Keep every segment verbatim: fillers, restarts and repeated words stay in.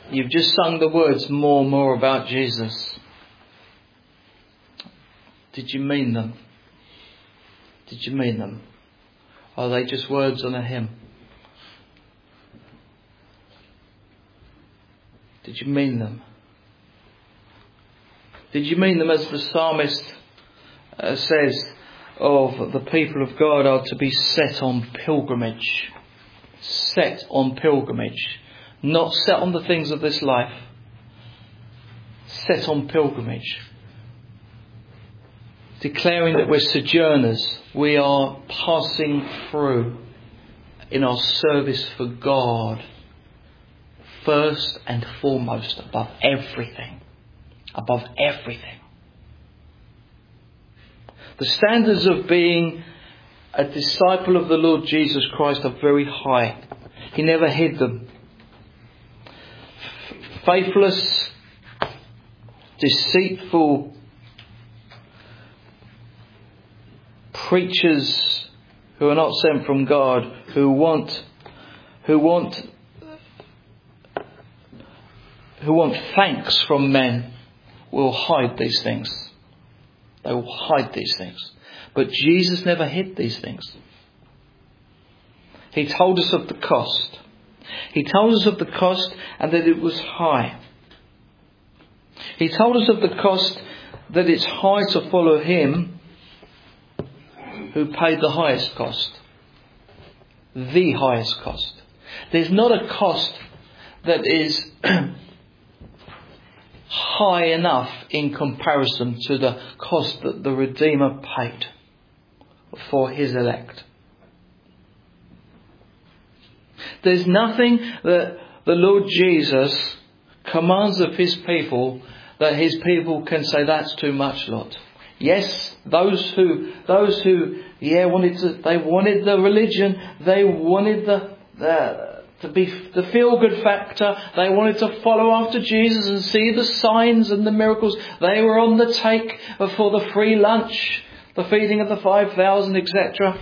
You've just sung the words more and more about Jesus. Did you mean them? Did you mean them? Are they just words on a hymn? Did you mean them? Did you mean them as the psalmist uh, says of the people of God are to be set on pilgrimage? Set on pilgrimage. Not set on the things of this life. Set on pilgrimage. Declaring that we're sojourners. We are passing through in our service for God. First and foremost, above everything. Above everything. The standards of being a disciple of the Lord Jesus Christ are very high. He never hid them. Faithless, deceitful preachers who are not sent from God, who want, who want, who want thanks from men, will hide these things. They will hide these things. But Jesus never hid these things. He told us of the cost. He told us of the cost and that it was high. He told us of the cost that it's high to follow Him who paid the highest cost. The highest cost. There's not a cost that is high enough in comparison to the cost that the Redeemer paid for His elect. There's nothing that the Lord Jesus commands of His people that His people can say, that's too much, Lord. Yes, those who, those who, yeah, wanted to, they wanted the religion, they wanted the, the, to be the feel-good factor, they wanted to follow after Jesus and see the signs and the miracles. They were on the take for the free lunch, the feeding of the five thousand, et cetera.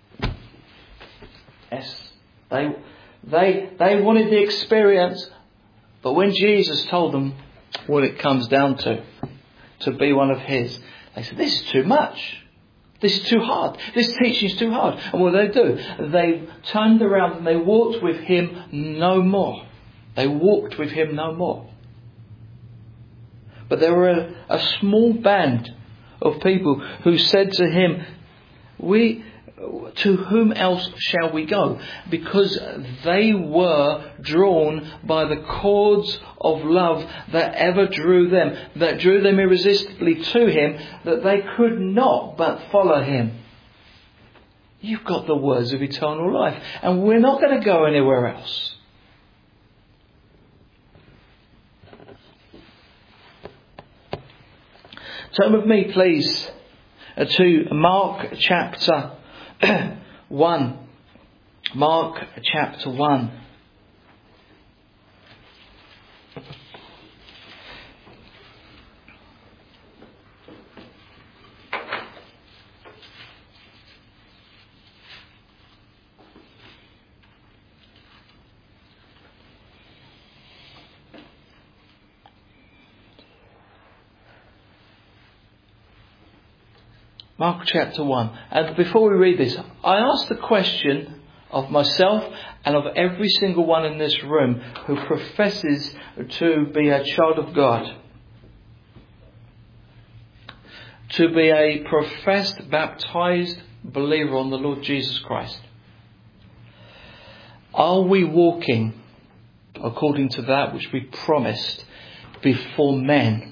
Yes, they, they, they wanted the experience, but when Jesus told them what it comes down to, to be one of His, they said, this is too much. This is too hard. This teaching is too hard. And what did they do? They turned around and they walked with Him no more. They walked with Him no more. But there were a, a small band of people who said to Him, we, to whom else shall we go? Because they were drawn by the cords of love that ever drew them, that drew them irresistibly to Him, that they could not but follow Him. You've got the words of eternal life, and we're not going to go anywhere else. Turn with me, please, to Mark chapter one. Mark chapter one. Mark chapter one. And before we read this, I ask the question of myself and of every single one in this room who professes to be a child of God, to be a professed, baptized believer on the Lord Jesus Christ. Are we walking according to that which we promised before men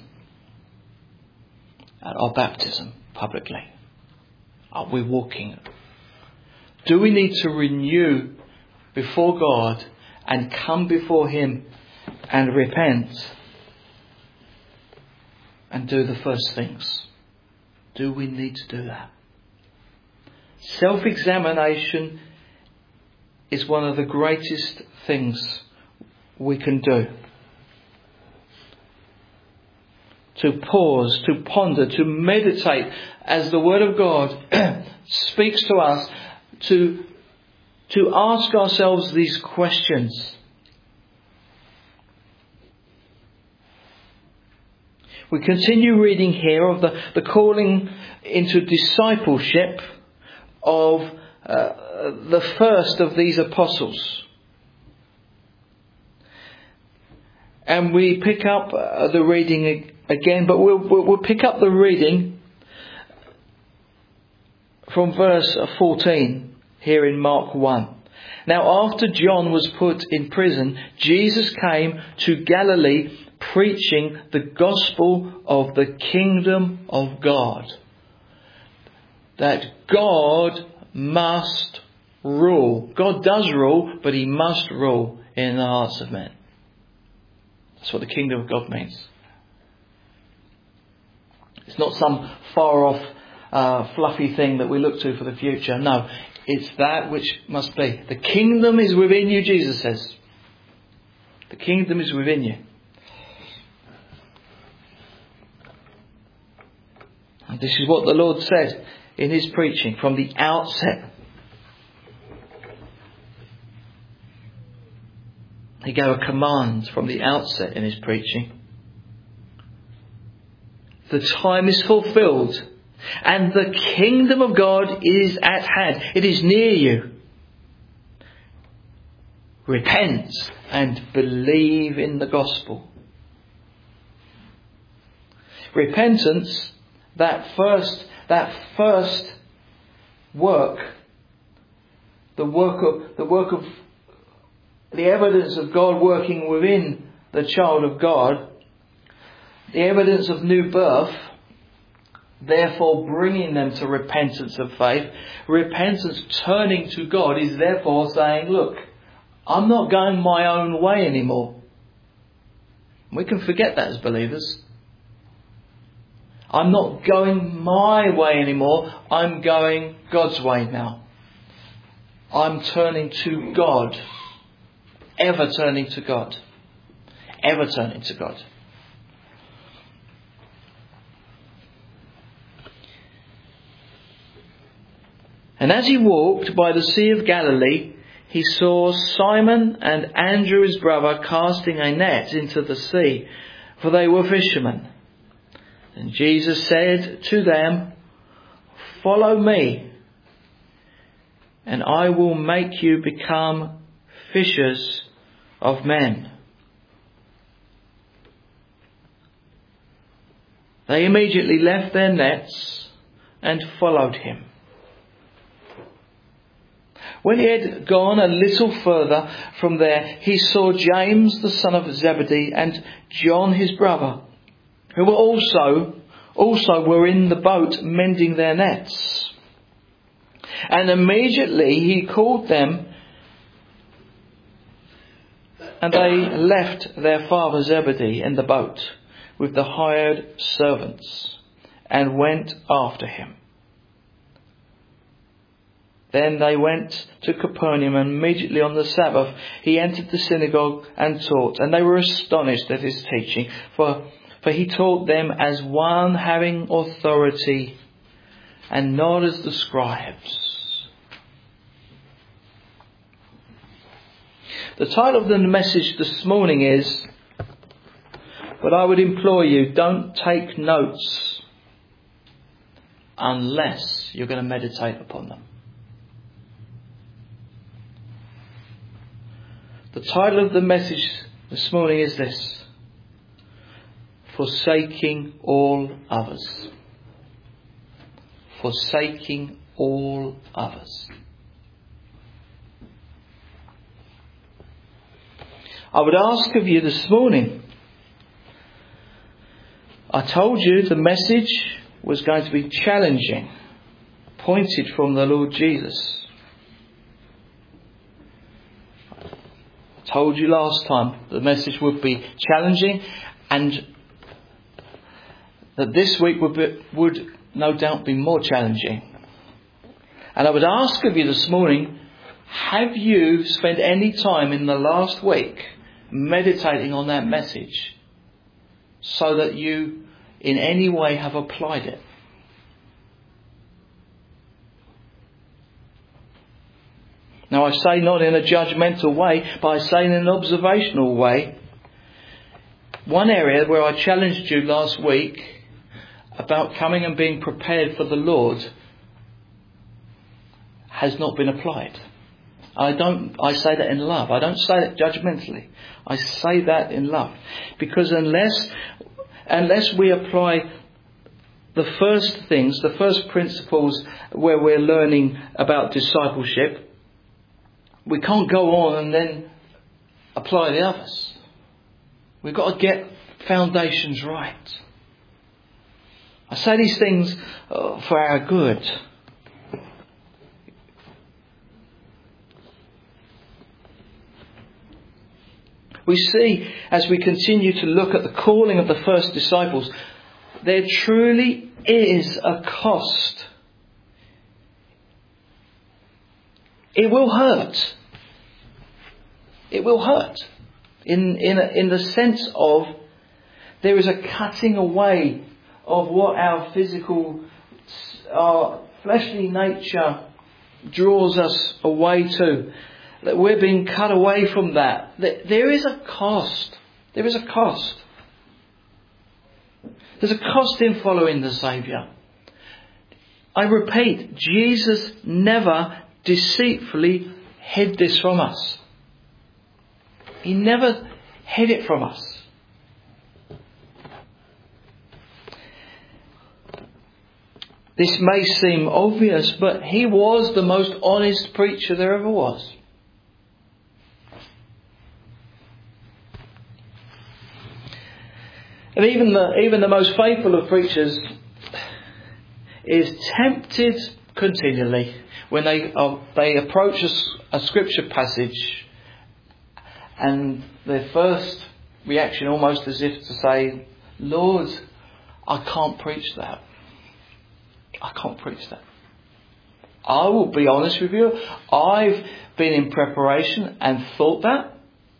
at our baptism publicly? Are we walking? Do we need to renew before God and come before Him and repent and do the first things? Do we need to do that? Self-examination is one of the greatest things we can do. To pause, to ponder, to meditate as the Word of God speaks to us, to, to ask ourselves these questions. We continue reading here of the, the calling into discipleship of uh, the first of these apostles. And we pick up uh, the reading again, but we'll, we'll, we'll pick up the reading from verse fourteen here in Mark one. Now after John was put in prison, Jesus came to Galilee preaching the gospel of the kingdom of God. That God must rule. God does rule, but he must rule in the hearts of men. That's what the kingdom of God means. It's not some far off uh, fluffy thing that we look to for the future. No, it's that which must be. The kingdom is within you, Jesus says. The kingdom is within you. And this is what the Lord said in his preaching from the outset. He gave a command from the outset in his preaching. The time is fulfilled and the kingdom of God is at hand. It is near you. Repent and believe in the gospel. Repentance, that first, that first work, the work of, the work of, the evidence of God working within the child of God, the evidence of new birth, therefore bringing them to repentance of faith. Repentance turning to God is therefore saying, look, I'm not going my own way anymore. We can forget that as believers. I'm not going my way anymore. I'm going God's way now. I'm turning to God. Ever turning to God. Ever turning to God. And as he walked by the Sea of Galilee, he saw Simon and Andrew his brother casting a net into the sea, for they were fishermen. And Jesus said to them, follow me, and I will make you become fishers of men. They immediately left their nets and followed him. When he had gone a little further from there, he saw James the son of Zebedee and John his brother, who were also, also were in the boat mending their nets. And immediately he called them, and they left their father Zebedee in the boat with the hired servants and went after him. Then they went to Capernaum, and immediately on the Sabbath he entered the synagogue and taught. And they were astonished at his teaching, for, for he taught them as one having authority and not as the scribes. The title of the message this morning is, but I would implore you, don't take notes unless you're going to meditate upon them. The title of the message this morning is this: Forsaking all others. Forsaking all others. I would ask of you this morning, I told you the message was going to be challenging, pointed from the Lord Jesus. Told you last time the message would be challenging, and that this week would be, would no doubt be more challenging. And I would ask of you this morning, have you spent any time in the last week meditating on that message so that you in any way have applied it? Now I say not in a judgmental way, but I say in an observational way. one area where I challenged you last week about coming and being prepared for the Lord has not been applied. I don't, I say that in love. I don't say that judgmentally. I say that in love. Because unless, unless we apply the first things, the first principles where we're learning about discipleship, we can't go on and then apply the others. We've got to get foundations right. I say these things uh, for our good. We see, as we continue to look at the calling of the first disciples, there truly is a cost. It will hurt. It will hurt. In, in, a, in the sense of there is a cutting away of what our physical, our fleshly nature draws us away to. That we're being cut away from that. There is a cost. There is a cost. There's a cost in following the Saviour. I repeat, Jesus never deceitfully hid this from us. He never hid it from us. This may seem obvious, but he was the most honest preacher there ever was. And even the even the most faithful of preachers is tempted continually when they uh, they approach a, a scripture passage, and their first reaction almost as if to say, "Lord, I can't preach that. I can't preach that." I will be honest with you. I've been in preparation and thought that.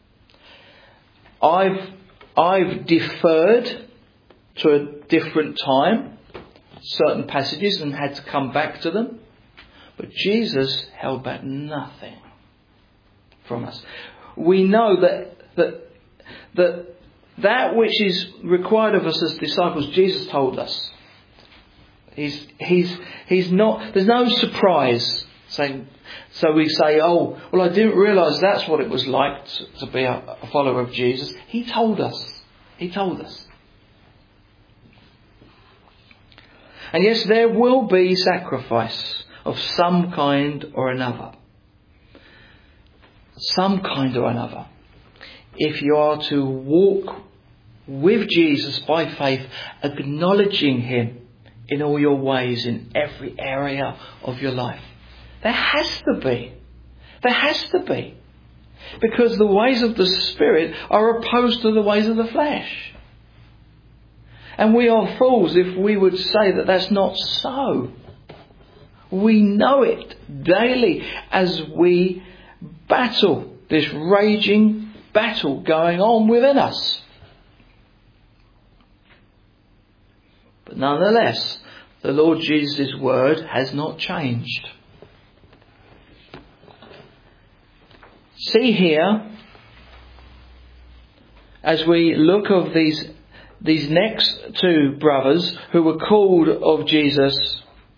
I've I've deferred to a different time certain passages and had to come back to them. But Jesus held back nothing from us. We know that that that that which is required of us as disciples, Jesus told us. He's he's he's not. There's no surprise saying. So we say, oh, well, I didn't realise that's what it was like to, to be a, a follower of Jesus. He told us. He told us. And yes, there will be sacrifice of some kind or another. Some kind or another. If you are to walk with Jesus by faith, acknowledging Him in all your ways, in every area of your life. There has to be. There has to be. Because the ways of the Spirit are opposed to the ways of the flesh. And we are fools if we would say that that's not so. We know it daily as we battle this raging battle going on within us. But nonetheless, the Lord Jesus' word has not changed. See here, as we look of these these next two brothers who were called of Jesus.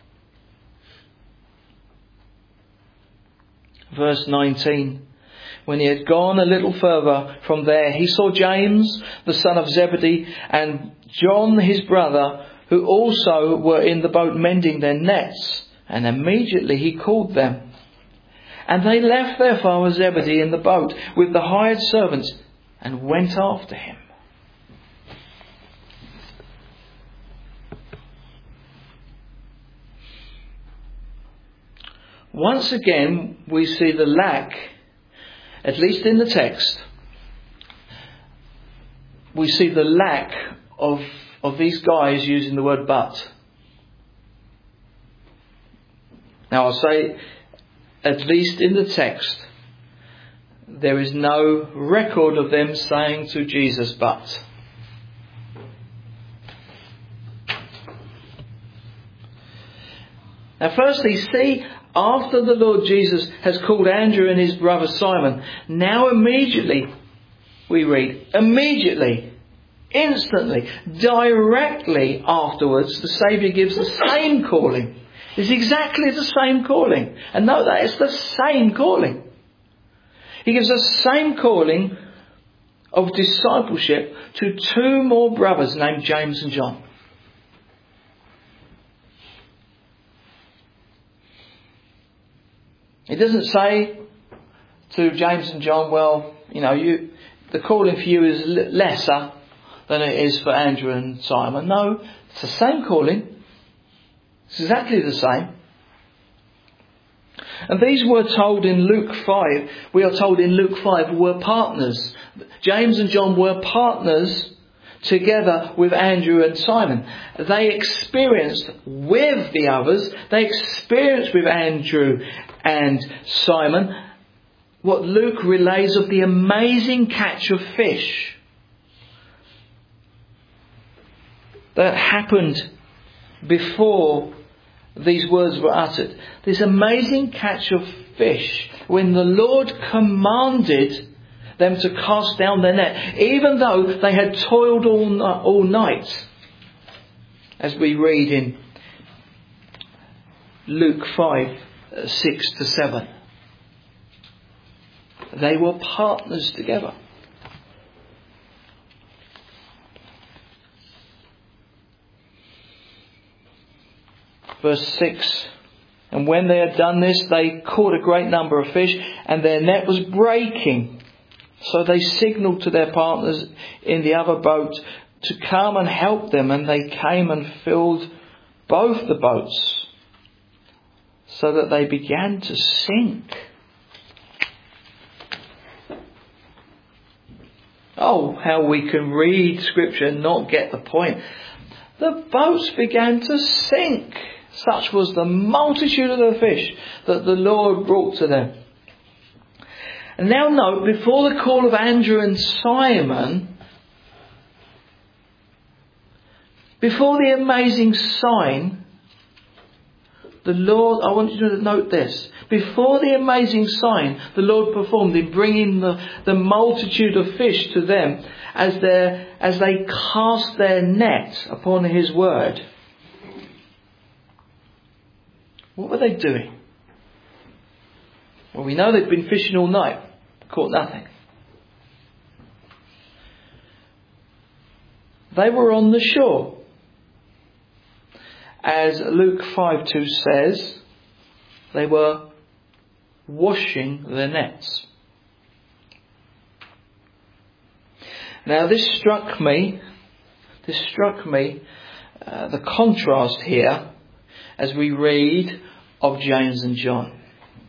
Verse nineteen. When he had gone a little further from there, he saw James, the son of Zebedee, and John his brother, who also were in the boat mending their nets. And immediately he called them. And they left their father Zebedee in the boat with the hired servants and went after him. Once again, we see the lack, at least in the text, we see the lack of, of these guys using the word but. Now I'll say, at least in the text, there is no record of them saying to Jesus, but. Now firstly, see, after the Lord Jesus has called Andrew and his brother Simon, now immediately, we read, immediately Instantly, directly afterwards, the Saviour gives the same calling. It's exactly the same calling. And note that, it's the same calling. He gives the same calling of discipleship to two more brothers named James and John. It doesn't say to James and John, well, you know, you, the calling for you is lesser than it is for Andrew and Simon. No, it's the same calling. It's exactly the same. And these were told in Luke five, we are told in Luke five, were partners. James and John were partners together with Andrew and Simon. They experienced with the others, they experienced with Andrew and Simon what Luke relays of the amazing catch of fish that happened before these words were uttered. This amazing catch of fish when the Lord commanded them to cast down their net, even though they had toiled all, all night, as we read in Luke five, six to seven. They were partners together. Verse six. And when they had done this, they caught a great number of fish, and their net was breaking. So they signalled to their partners in the other boat to come and help them, and they came and filled both the boats, so that they began to sink. Oh, how we can read Scripture and not get the point. The boats began to sink. Such was the multitude of the fish that the Lord brought to them. And now note, before the call of Andrew and Simon, before the amazing sign, the Lord, I want you to note this, before the amazing sign the Lord performed in bringing the, the multitude of fish to them as, as they cast their net upon His word, what were they doing? Well, we know they'd been fishing all night, caught nothing. They were on the shore. As Luke five two says, they were washing their nets. Now this struck me, this struck me, uh, the contrast here as we read of James and John.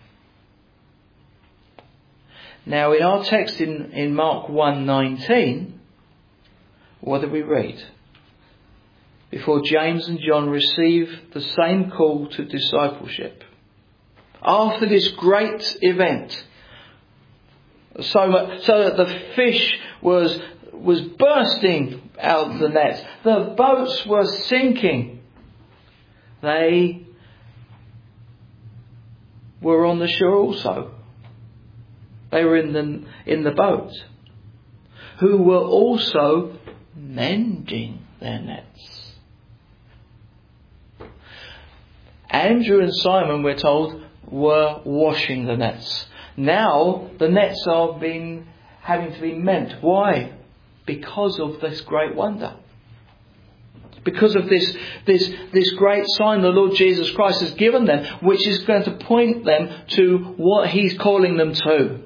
Now in our text in, in Mark one nineteen, what do we read? Before James and John receive the same call to discipleship. After this great event, so much, so that the fish was, was bursting out of the nets, the boats were sinking, they were on the shore also. They were in the, in the boat, who were also mending their nets. Andrew and Simon, we're told, were washing the nets. Now the nets are being having to be mended. Why? Because of this great wonder. Because of this, this, this great sign the Lord Jesus Christ has given them, which is going to point them to what He's calling them to.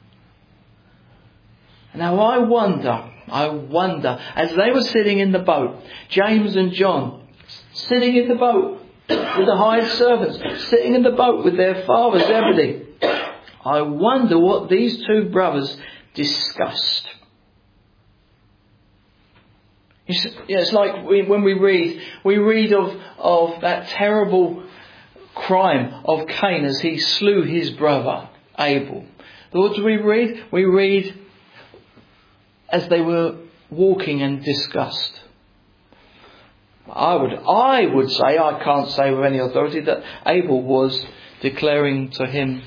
Now I wonder, I wonder, as they were sitting in the boat, James and John, sitting in the boat with the hired servants, sitting in the boat with their father Zebedee, I wonder what these two brothers discussed. It's, it's like we, when we read, we read of, of that terrible crime of Cain as he slew his brother Abel. What do we read? We read as they were walking and discussed. I would, I would say, I can't say with any authority, that Abel was declaring to him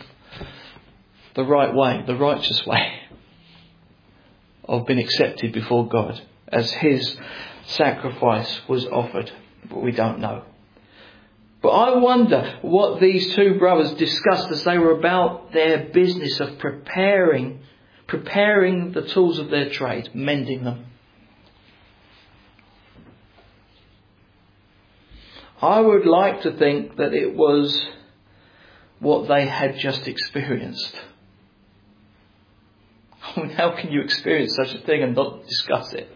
the right way, the righteous way of being accepted before God. as his sacrifice was offered. But we don't know. But I wonder what these two brothers discussed as they were about their business of preparing, preparing the tools of their trade, mending them. I would like to think that it was what they had just experienced. I mean, how can you experience such a thing and not discuss it?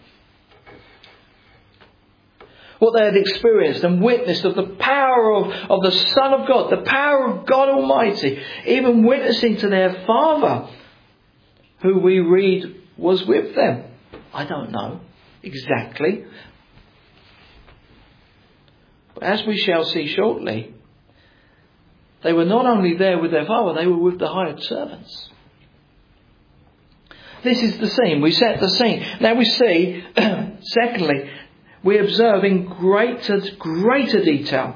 What they had experienced and witnessed of the power of, of the Son of God, the power of God Almighty, even witnessing to their Father, who we read was with them. I don't know exactly. But as we shall see shortly, they were not only there with their Father, they were with the hired servants. This is the scene. We set the scene. Now we see, secondly, we observe in greater, greater detail.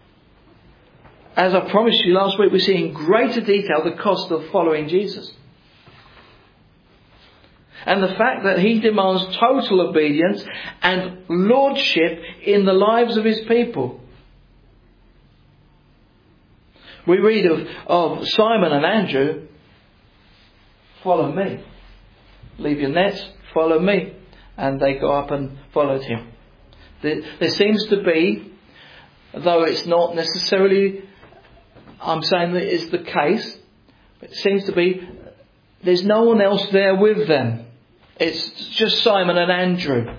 As I promised you last week, we see in greater detail the cost of following Jesus. And the fact that he demands total obedience and lordship in the lives of his people. We read of, of Simon and Andrew, follow me. Leave your nets, follow me. And they go up and followed him. There, there seems to be, though it's not necessarily, I'm saying that it's the case, but it seems to be there's no one else there with them. It's just Simon and Andrew.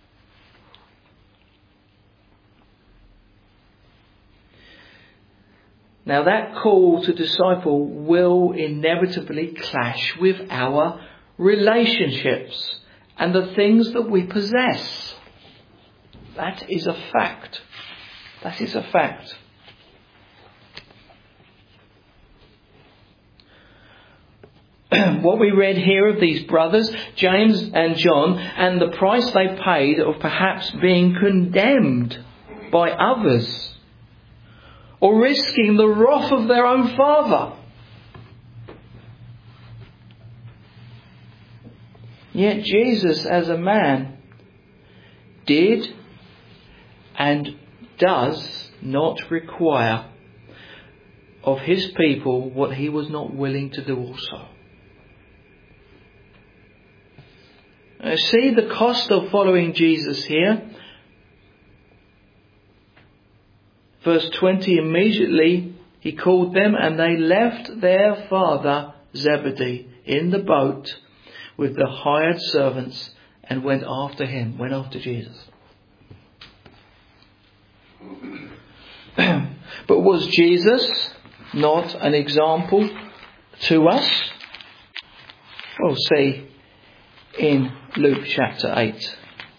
Now that call to disciple will inevitably clash with our relationships and the things that we possess. That is a fact. That is a fact. What we read here of these brothers, James and John, and the price they paid of perhaps being condemned by others, or risking the wrath of their own father. Yet Jesus, as a man, did and does not require of his people what he was not willing to do also. Now, see the cost of following Jesus here. Verse twenty, immediately he called them and they left their father Zebedee in the boat with the hired servants and went after him, went after Jesus. But was Jesus not an example to us? We'll see in Luke chapter eight.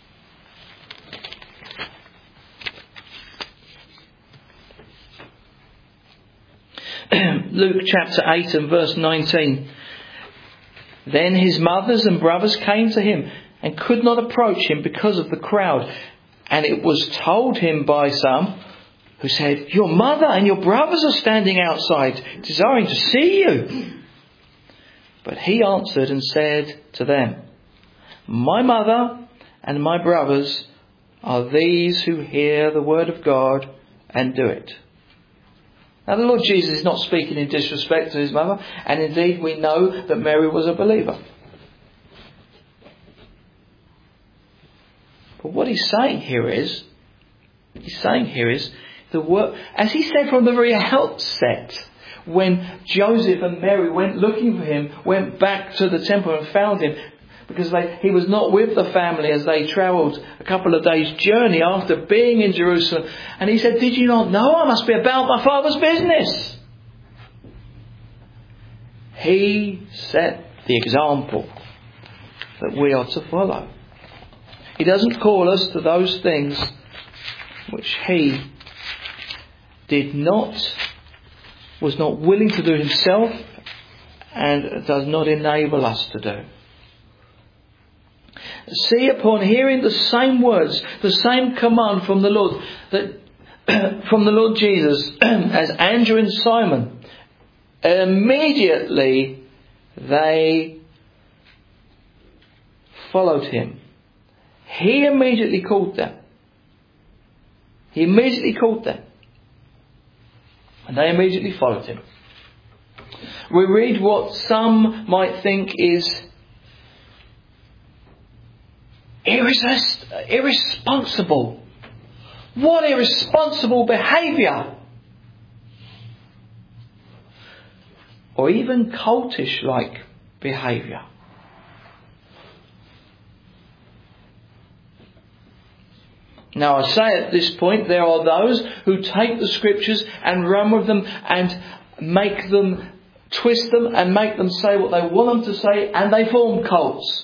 Luke chapter eight and verse nineteen. Then his mothers and brothers came to him and could not approach him because of the crowd. And it was told him by some who said, your mother and your brothers are standing outside, desiring to see you. But he answered and said to them, my mother and my brothers are these who hear the word of God and do it. Now the Lord Jesus is not speaking in disrespect to his mother, and indeed we know that Mary was a believer. But what he's saying here is, he's saying here is, the work, as he said from the very outset, when Joseph and Mary went looking for him, went back to the temple and found him, because they, he was not with the family as they travelled a couple of days' journey after being in Jerusalem. And he said, did you not know I must be about my Father's business? He set the example that we are to follow. He doesn't call us to those things which he did not, was not willing to do himself and does not enable us to do. See, upon hearing the same words, the same command from the Lord, that from the Lord Jesus, as Andrew and Simon, immediately they followed him, He immediately called them. He immediately called them. And they immediately followed him. We read what some might think is irresist- irresponsible. What irresponsible behaviour! Or even cultish-like behaviour. Now I say at this point, there are those who take the scriptures and run with them and make them, twist them and make them say what they want them to say, and they form cults.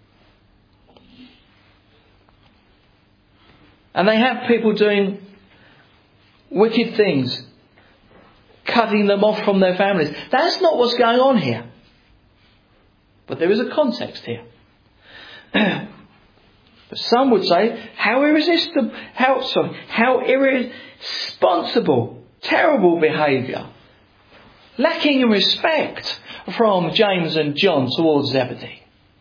And they have people doing wicked things, cutting them off from their families. That's not what's going on here. But there is a context here. But some would say, how irresistible, how, sorry, how irresponsible, terrible behaviour. Lacking in respect from James and John towards Zebedee.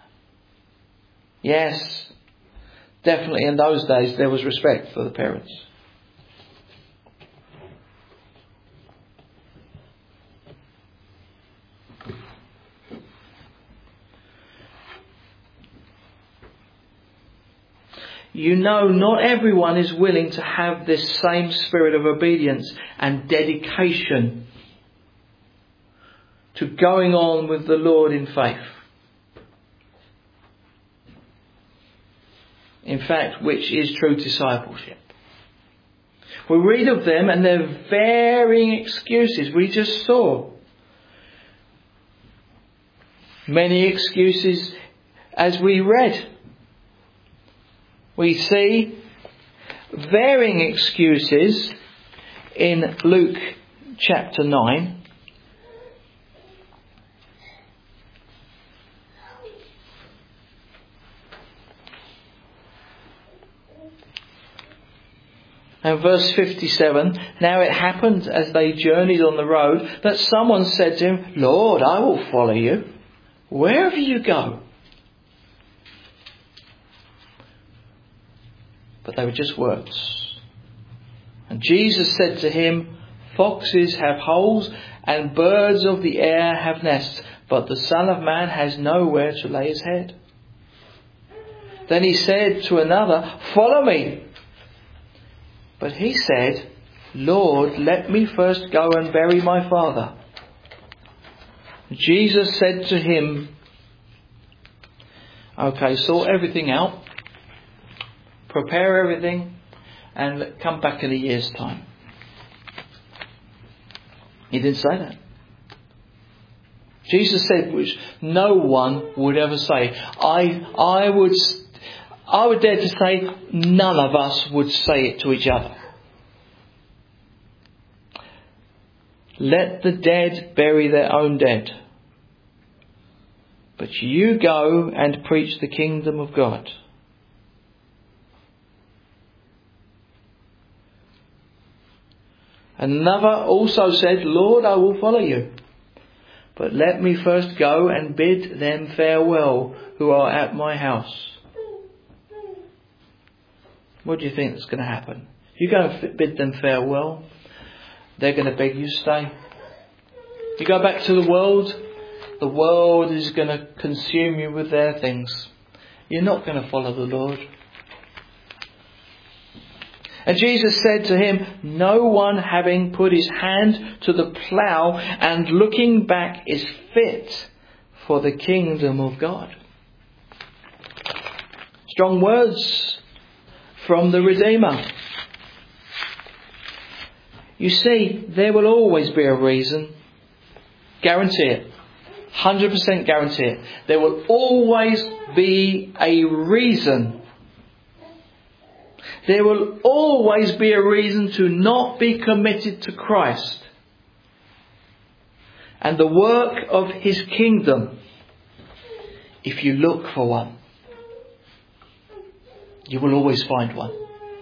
Yes, definitely in those days there was respect for the parents. You know, not everyone is willing to have this same spirit of obedience and dedication to going on with the Lord in faith. In fact, which is true discipleship. We read of them and their varying excuses. We just saw many excuses as we read. We see varying excuses in Luke chapter nine. And verse fifty-seven, now it happened as they journeyed on the road that someone said to him, Lord, I will follow you wherever you go. But they were just words. And Jesus said to him, foxes have holes and birds of the air have nests, but the Son of Man has nowhere to lay his head. Then he said to another, follow me. But he said, Lord, let me first go and bury my father. Jesus said to him, okay, sort everything out. Prepare everything and come back in a year's time. He didn't say that. Jesus said, which no one would ever say. I, I would, I would dare to say none of us would say it to each other. Let the dead bury their own dead. But you go and preach the kingdom of God. Another also said, Lord, I will follow you. But let me first go and bid them farewell who are at my house. What do you think is going to happen? You go and bid them farewell, they're going to beg you to stay. You go back to the world, the world is going to consume you with their things. You're not going to follow the Lord. And Jesus said to him, no one having put his hand to the plough and looking back is fit for the kingdom of God. Strong words from the Redeemer. You see, there will always be a reason. Guarantee it. one hundred percent guarantee it. There will always be a reason. There will always be a reason to not be committed to Christ and the work of His kingdom. If you look for one, you will always find one.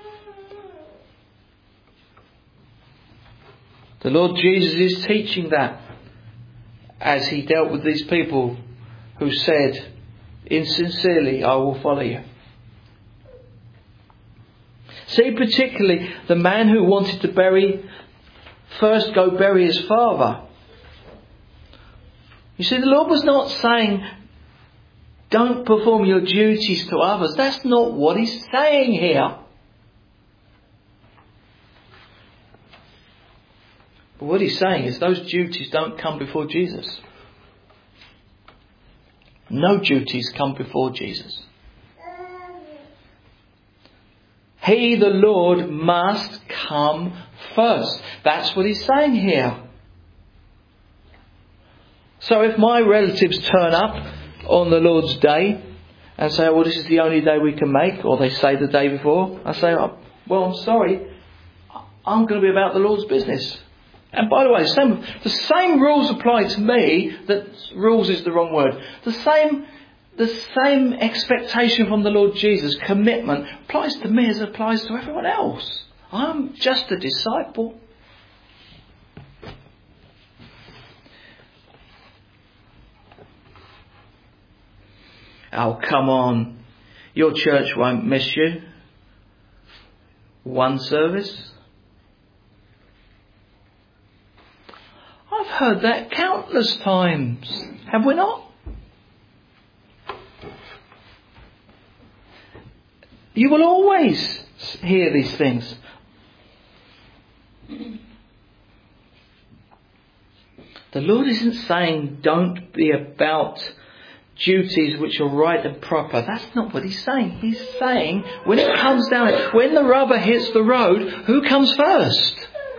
The Lord Jesus is teaching that as He dealt with these people who said, insincerely, I will follow you. See, particularly the man who wanted to bury, first go bury his father. You see, the Lord was not saying, don't perform your duties to others. That's not what He's saying here. But what He's saying is those duties don't come before Jesus. No duties come before Jesus. He, the Lord, must come first. That's what He's saying here. So if my relatives turn up on the Lord's day and say, well, this is the only day we can make, or they say the day before, I say, oh, well, I'm sorry, I'm going to be about the Lord's business. And by the way, same, the same rules apply to me. That rules is the wrong word. The same, the same expectation from the Lord Jesus, commitment, applies to me as it applies to everyone else. I'm just a disciple. Oh, come on. Your church won't miss you. One service. I've heard that countless times. Have we not? You will always hear these things. The Lord isn't saying don't be about duties which are right and proper. That's not what He's saying. He's saying when it comes down, when the rubber hits the road, who comes first?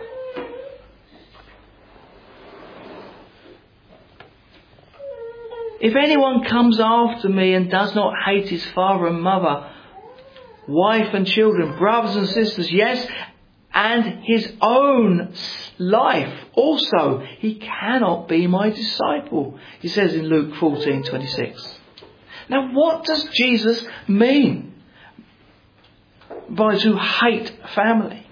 If anyone comes after me and does not hate his father and mother, wife and children, brothers and sisters, yes, and his own life also, he cannot be my disciple. He says in Luke fourteen twenty-six. Now what does Jesus mean by to hate family?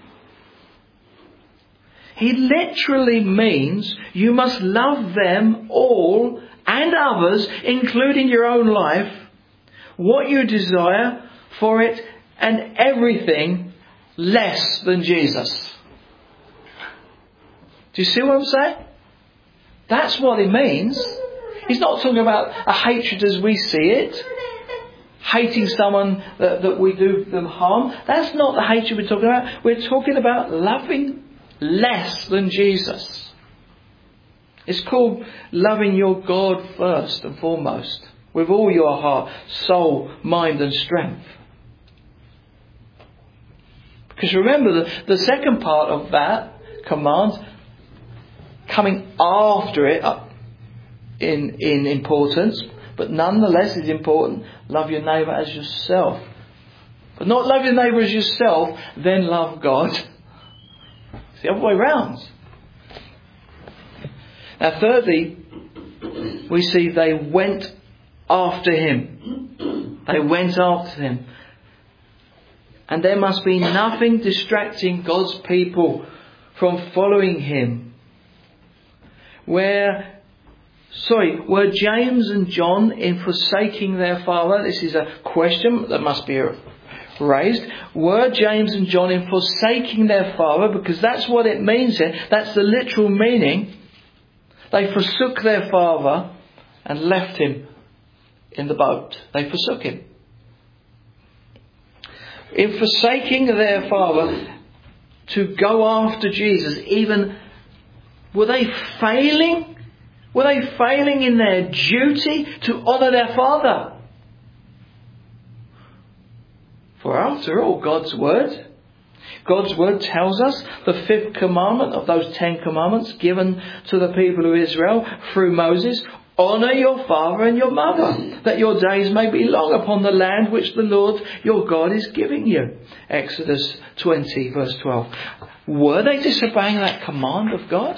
He literally means you must love them all and others, including your own life, what you desire for it, and everything less than Jesus. Do you see what I'm saying? That's what it means. He's not talking about a hatred as we see it, hating someone that, that we do them harm. That's not the hatred we're talking about. We're talking about loving less than Jesus. It's called loving your God first and foremost, with all your heart, soul, mind and strength. Because remember, the, the second part of that command, coming after it in, in importance, but nonetheless is important, love your neighbour as yourself. But not love your neighbour as yourself, then love God. It's the other way round. Now thirdly, we see they went after Him. They went after Him. And there must be nothing distracting God's people from following Him. Where, sorry, were James and John in forsaking their father? This is a question that must be raised. Were James and John in forsaking their father? Because that's what it means here. That's the literal meaning. They forsook their father and left him in the boat. They forsook him. In forsaking their father to go after Jesus, even, were they failing? Were they failing in their duty to honour their father? For after all, God's word, God's word tells us the fifth commandment of those ten commandments given to the people of Israel through Moses. Honour your father and your mother, that your days may be long upon the land which the Lord your God is giving you. Exodus twenty verse twelve. Were they disobeying that command of God?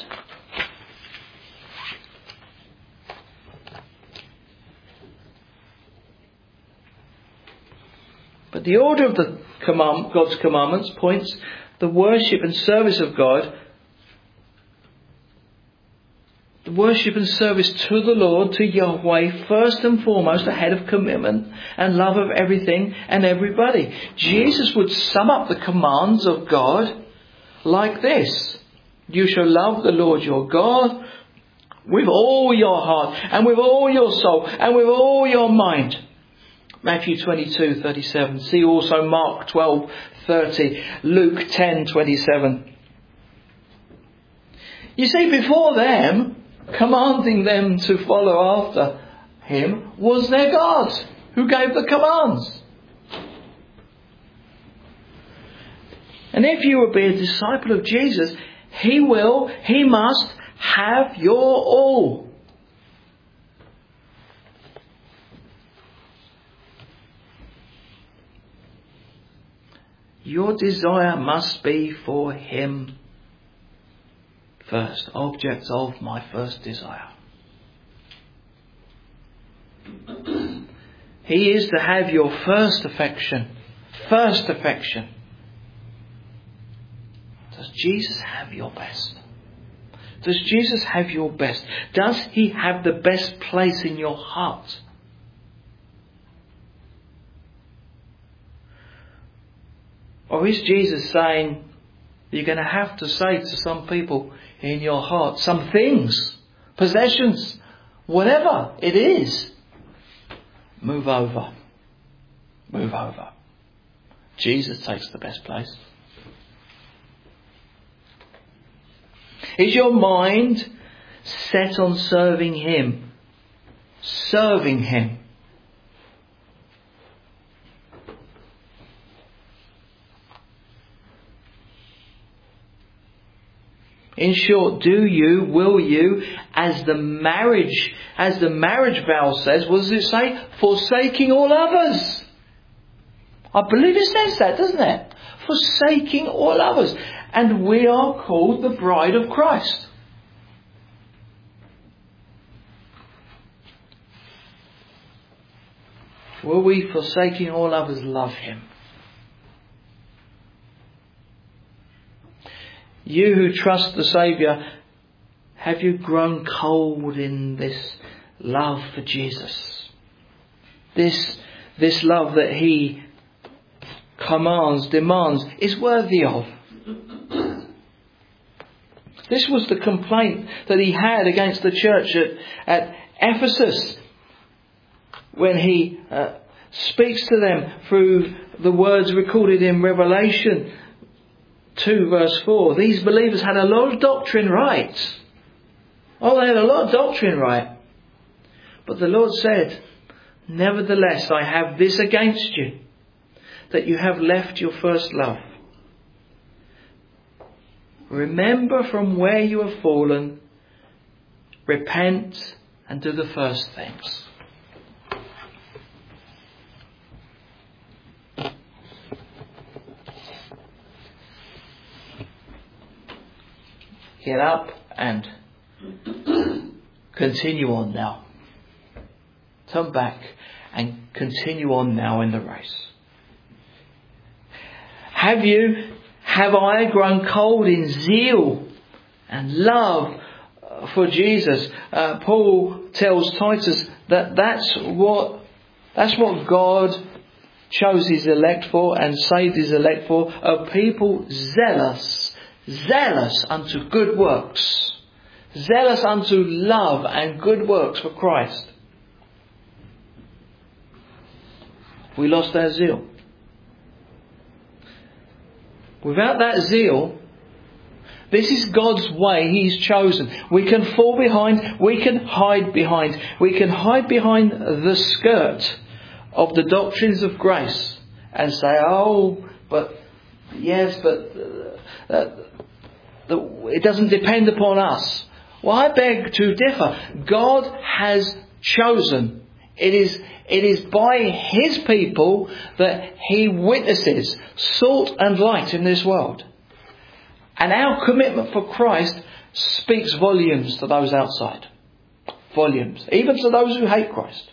But the order of the command, God's commandments points the worship and service of God. The worship and service to the Lord, to Yahweh, first and foremost, ahead of commitment and love of everything and everybody. Jesus would sum up the commands of God like this. You shall love the Lord your God with all your heart and with all your soul and with all your mind. Matthew twenty-two thirty-seven. See also Mark twelve thirty. Luke ten twenty-seven. You see, before them, commanding them to follow after him, was their God who gave the commands. And if you will be a disciple of Jesus, he will, he must have your all. Your desire must be for him first. Object of my first desire. He is to have your first affection. First affection. Does Jesus have your best? Does Jesus have your best? Does he have the best place in your heart? Or is Jesus saying, you're going to have to say to some people in your heart, some things, possessions, whatever it is, move over. Move over. Jesus takes the best place. Is your mind set on serving him? Serving him. In short, do you, will you, as the marriage, as the marriage vow says, what does it say? Forsaking all others. I believe it says that, doesn't it? Forsaking all others. And we are called the bride of Christ. Will we, forsaking all others, love him? You who trust the Saviour, have you grown cold in this love for Jesus? This, this love that he commands, demands, is worthy of. This was the complaint that he had against the church at, at Ephesus when he uh, speaks to them through the words recorded in Revelation two verse four. These believers had a lot of doctrine right. Oh, they had a lot of doctrine right. But the Lord said, nevertheless, I have this against you, that you have left your first love. Remember from where you have fallen, repent and do the first things. Get up and continue on now. Turn back and continue on now in the race. Have you, have I grown cold in zeal and love for Jesus? Uh, Paul tells Titus that that's what, that's what God chose his elect for and saved his elect for, a people zealous Zealous unto good works. Zealous unto love and good works for Christ. We lost our zeal. Without that zeal, this is God's way. He's chosen. We can fall behind. We can hide behind. We can hide behind the skirt of the doctrines of grace and say, oh, but yes, but uh, the, it doesn't depend upon us. Well, I beg to differ. God has chosen. It is, it is by his people that he witnesses salt and light in this world. And our commitment for Christ speaks volumes to those outside. Volumes. Even to those who hate Christ.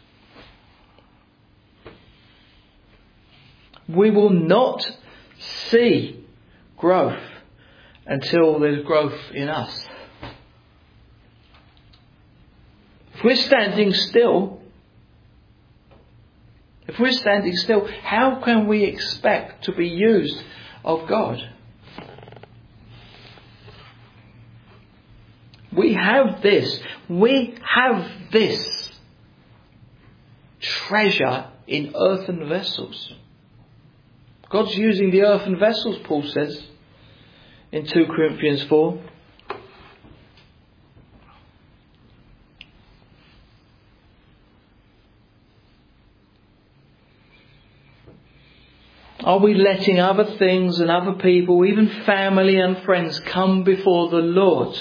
We will not see growth until there's growth in us. If we're standing still, if we're standing still, how can we expect to be used of God? We have this. We have this treasure in earthen vessels. God's using the earthen vessels, Paul says in two Corinthians four. Are we letting other things and other people, even family and friends, come before the Lord?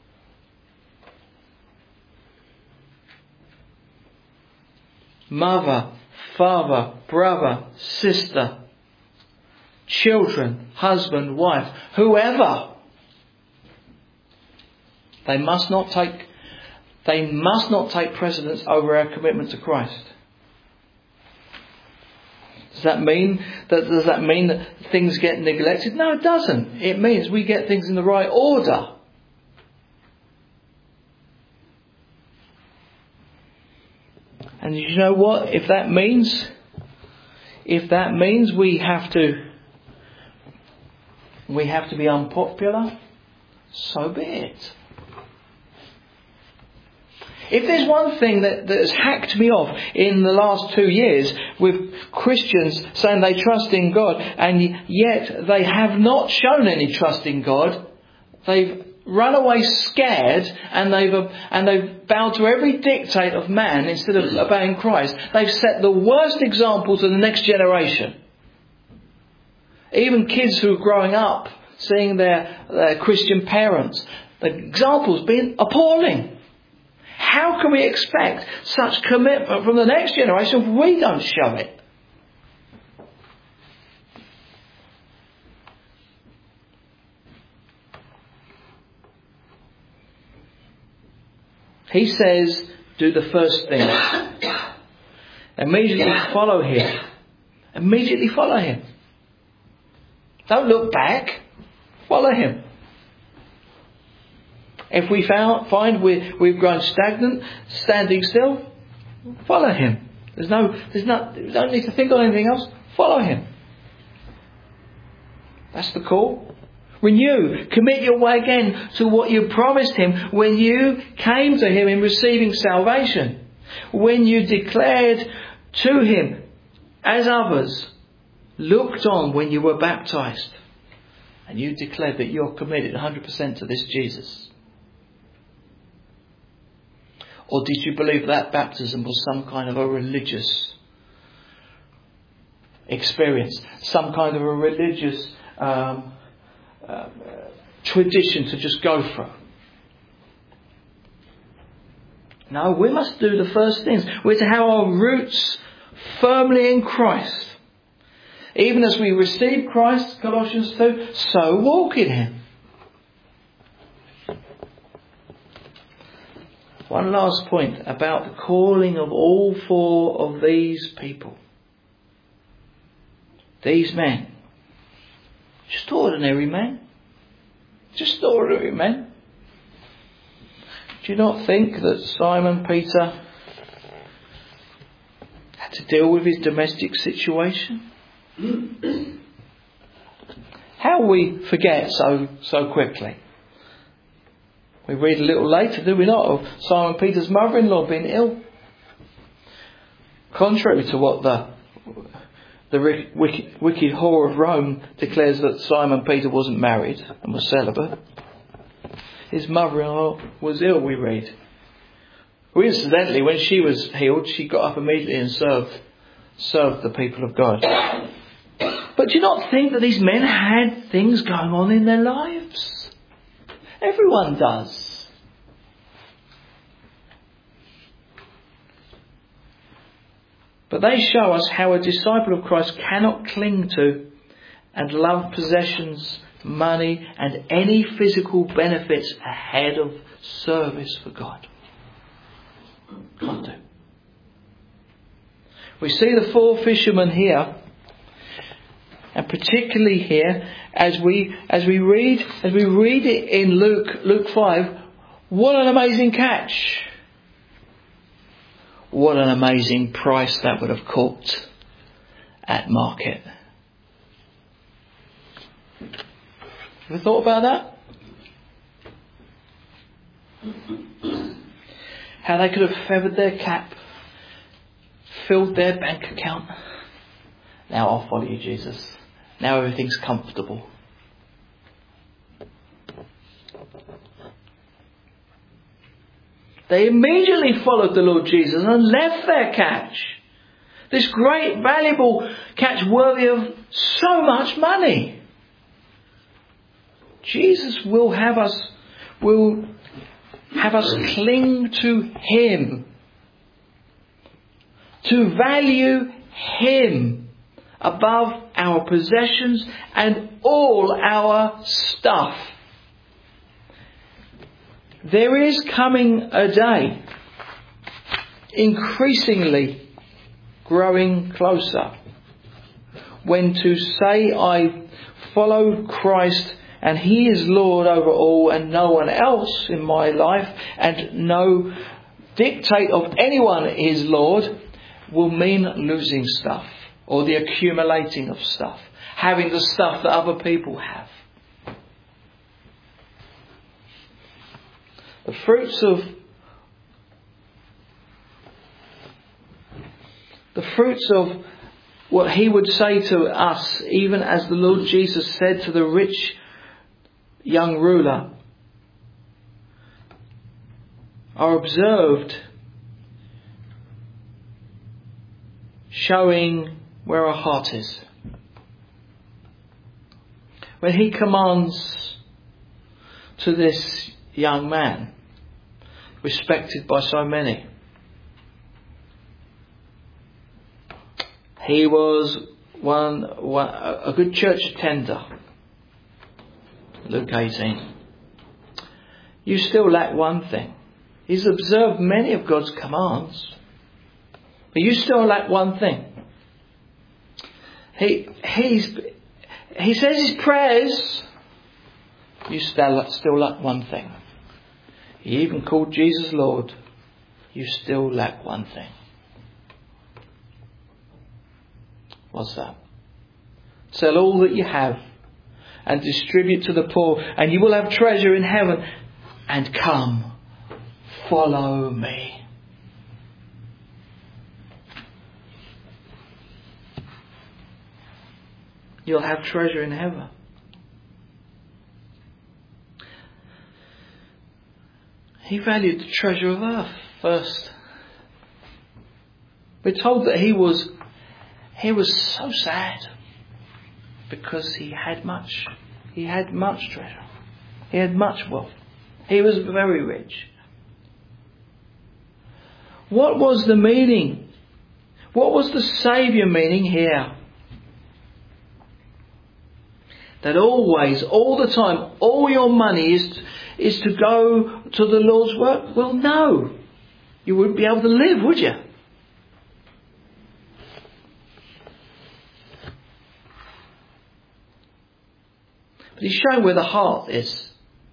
Mother, father, brother, sister, children, husband, wife, whoever. They must not take, they must not take precedence over our commitment to Christ. Does that mean that does that mean that things get neglected? No, it doesn't. It means we get things in the right order. And you know what? If that means if that means we have to we have to be unpopular, so be it. If there's one thing that, that has hacked me off in the last two years with Christians saying they trust in God and yet they have not shown any trust in God, they've run away scared and they've and they've bowed to every dictate of man instead of obeying Christ. They've set the worst example to the next generation. Even kids who are growing up, seeing their, their Christian parents, the example's been appalling. How can we expect such commitment from the next generation if we don't show it? He says, do the first thing. Immediately follow him. Immediately follow him. Don't look back. Follow him. If we found, find we, we've grown stagnant, standing still, follow him. There's no, there's not, you don't need to think on anything else. Follow him. That's the call. Renew. Commit your way again to what you promised him when you came to him in receiving salvation. When you declared to him, as others looked on when you were baptized. And you declared that you're committed one hundred percent to this Jesus. Or did you believe that baptism was some kind of a religious experience? Some kind of a religious um, uh, tradition to just go through? No, we must do the first things. We're to have our roots firmly in Christ. Even as we receive Christ, Colossians two, so walk in him. One last point about the calling of all four of these people. These men. Just ordinary men. Just ordinary men. Do you not think that Simon Peter had to deal with his domestic situation? How we forget so so quickly. We read a little later, do we not, of Simon Peter's mother-in-law being ill. Contrary to what the the wicked, wicked whore of Rome declares that Simon Peter wasn't married and was celibate. His mother-in-law was ill, we read. Well, incidentally, when she was healed, she got up immediately and served served the people of God. But do you not think that these men had things going on in their lives? Everyone does. But they show us how a disciple of Christ cannot cling to and love possessions, money and any physical benefits ahead of service for God. Can't do. We see the four fishermen here, and particularly here, as we as we read as we read it in Luke Luke five, what an amazing catch! what an amazing price that would have caught at market. Ever thought about that? How they could have feathered their cap, filled their bank account. Now I'll follow you, Jesus. Now everything's comfortable. They immediately followed the Lord Jesus and left their catch. This great, valuable catch worthy of so much money. Jesus will have us, will have us cling to Him. To value Him above our possessions and all our stuff. There is coming a day, increasingly growing closer, when to say I follow Christ and He is Lord over all and no one else in my life, and no dictate of anyone is Lord, will mean losing stuff, or the accumulating of stuff, having the stuff that other people have. The fruits of the fruits of what He would say to us, even as the Lord Jesus said to the rich young ruler, are observed, showing where our heart is. When He commands to this young man, respected by so many, he was one, one a good church attender. Luke eighteen. You still lack one thing. He's observed many of God's commands, but you still lack one thing. He he's he says his prayers. You still still lack one thing. He even called Jesus Lord. You still lack one thing. What's that? Sell all that you have and distribute to the poor, and you will have treasure in heaven. And come, follow me. You'll have treasure in heaven. He valued the treasure of earth first. We're told that he was he was so sad because he had much. He had much treasure. He had much wealth. He was very rich. What was the meaning? What was the Saviour meaning here? That always, all the time, all your money is is to go to the Lord's work? Well, no. You wouldn't be able to live, would you? But he's showing where the heart is.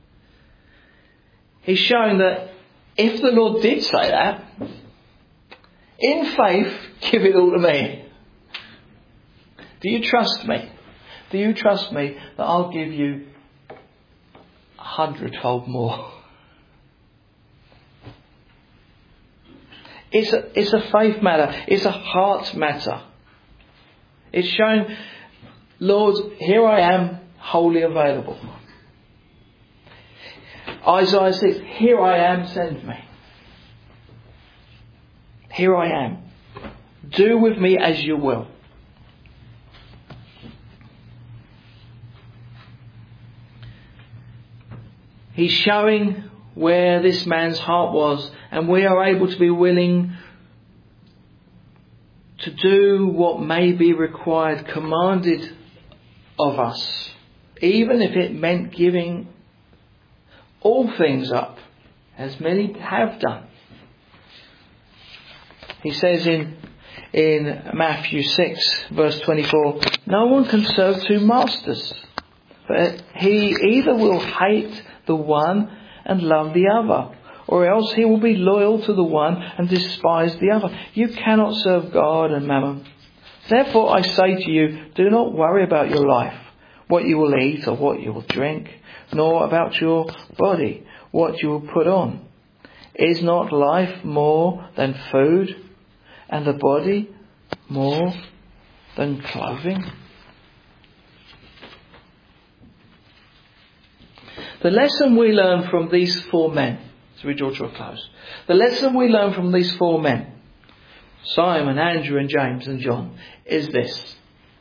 He's showing that if the Lord did say that, in faith, give it all to me. Do you trust me? Do you trust me that I'll give you a hundredfold more? It's a, it's a faith matter. It's a heart matter. It's showing, Lord, here I am, wholly available. Isaiah six, here I am, send me. Here I am. Do with me as you will. He's showing where this man's heart was, and we are able to be willing to do what may be required, commanded of us, even if it meant giving all things up, as many have done. He says in in Matthew six, verse twenty-four, no one can serve two masters, but he either will hate the one and love the other, or else he will be loyal to the one and despise the other. You cannot serve God and mammon. Therefore I say to you, do not worry about your life, what you will eat or what you will drink, nor about your body, what you will put on. Is not life more than food, and the body more than clothing? The lesson we learn from these four men, as we draw to a close, the lesson we learn from these four men, Simon, Andrew and James and John, is this.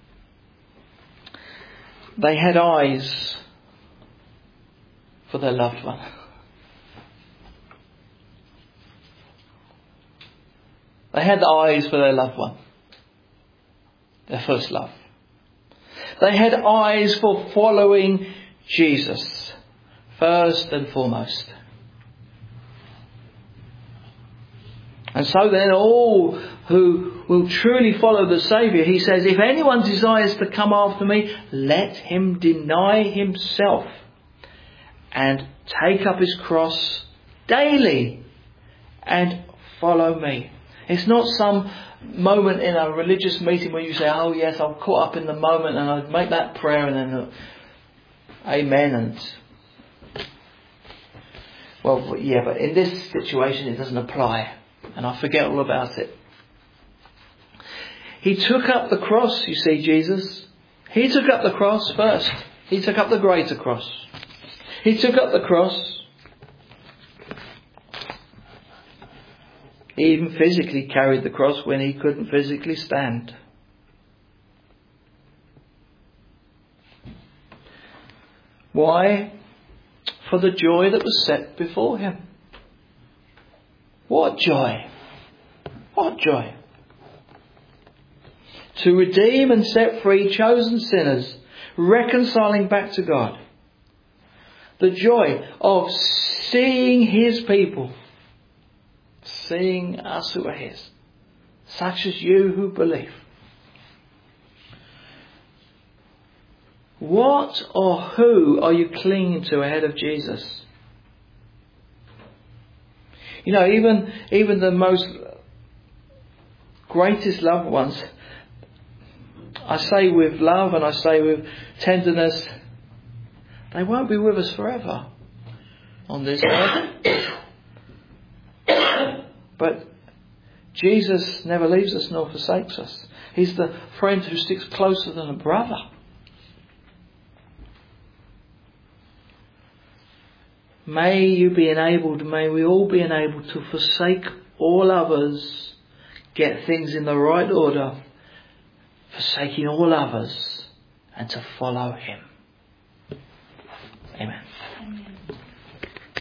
They had eyes for their loved one. They had eyes for their loved one. Their first love. They had eyes for following Jesus, first and foremost. And so then all who will truly follow the Saviour, he says, if anyone desires to come after me, let him deny himself and take up his cross daily and follow me. It's not some moment in a religious meeting where you say, oh yes, I'm caught up in the moment and I make that prayer and then uh, amen. And well, yeah, but in this situation it doesn't apply. And I forget all about it. He took up the cross, you see, Jesus. He took up the cross first. He took up the greater cross. He took up the cross. He even physically carried the cross when he couldn't physically stand. Why? For the joy that was set before him. What joy? What joy? To redeem and set free chosen sinners, reconciling back to God. The joy of seeing his people, seeing us who are his, such as you who believe. What or who are you clinging to ahead of Jesus? You know, even even the most greatest loved ones, I say with love and I say with tenderness, they won't be with us forever on this earth. But Jesus never leaves us nor forsakes us. He's the friend who sticks closer than a brother. May you be enabled, may we all be enabled to forsake all others, get things in the right order, forsaking all others, and to follow him.